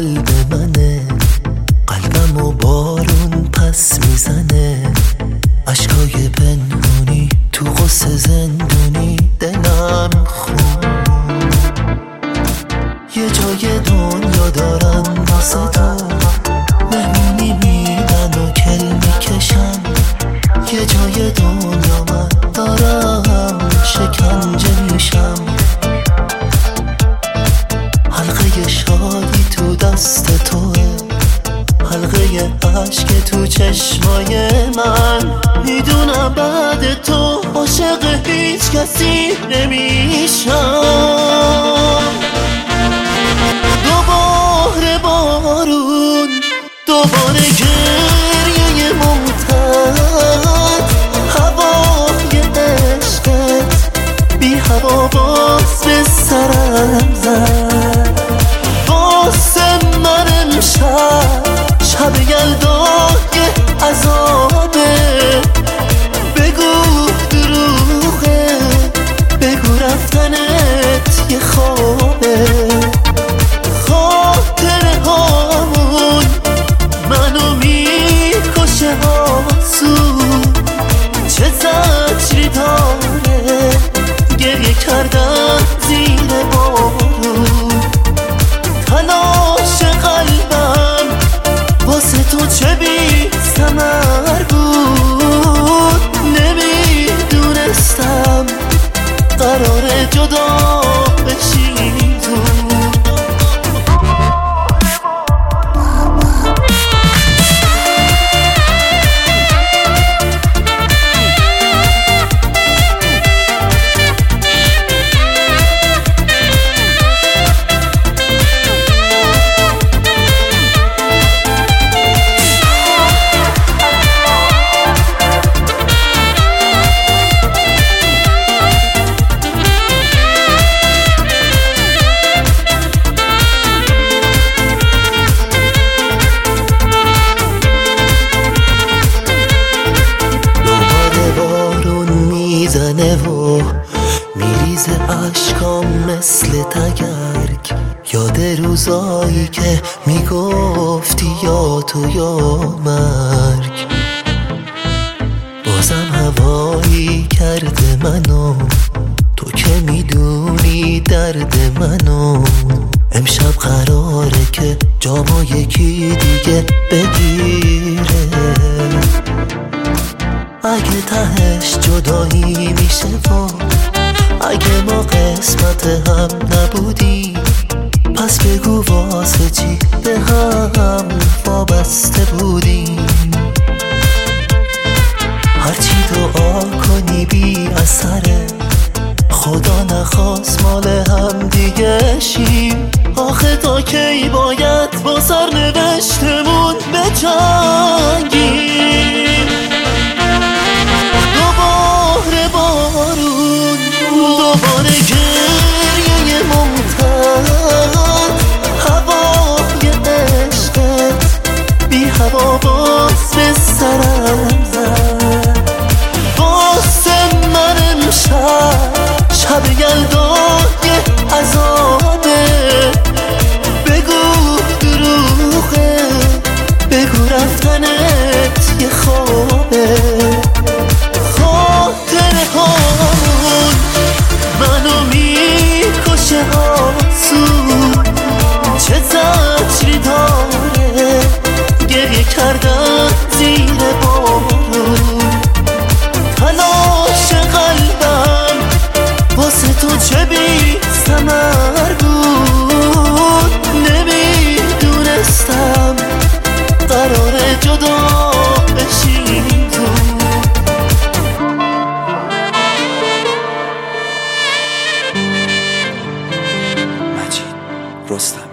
قلب منه، قلبمو بارون پس میزنه، اشکای پنهونی تو قصه زندونی دلم خون. یه جای دنیا دارن واسه تو، مهمونی میدن و کل میکشن. یه جای دنیا من دارم شکنجه میشم، حلقه شادی تو دست توه، حلقه عشق تو چشمای من. میدونم بعد تو عاشق هیچ کسی نمیشم. دوباره بارون، دوباره گریه ممتد، هوای عشقت بی هوا باز به سرم زد. واسه من امشب شب یلدای عذابه، بگو دروغه، بگو رفتنت یه خوابه. خاطره هامون منو میکشه آسود، چه زجری داره گریه کردن زیر بارون. تلاش قلبم واسه تو چه بی ثمر بود، نمیدونستم قراره جدا بشی زود. میزنه و میریزه اشکام مثل تگرگ، یاد روزایی که میگفتی یا تو یا مرگ. بازم هوایی کرده منو، تو که میدونی درد منو. امشب قراره که جامو یکی دیگه بگیره، اگه تهش جدایی میشه و اگه ما قسمت هم نبودی، پس بگو واسه چی به هم وابسته بودیم. هرچی دعا کنی بی اثره، خدا نخواست مال هم دیگه شیم. آخه تا کی باید با سرنوشتمون بجنگیم؟ دوباره بارون، دوباره گریه ممتد، هوای عشقت بی هوا باز به سرم زد. واسه من امشب شب یلدای عذابه، بگو دروغه، بگو رفتنت یه خوابه. خاطره هامون منو میکشه آسود، چه زجری داره گریه کردن زیر بارون. تلاش قلبم واسه تو چه بی ثمر بود، نمیدونستم قراره جدا بشیم زود. مجید رستم.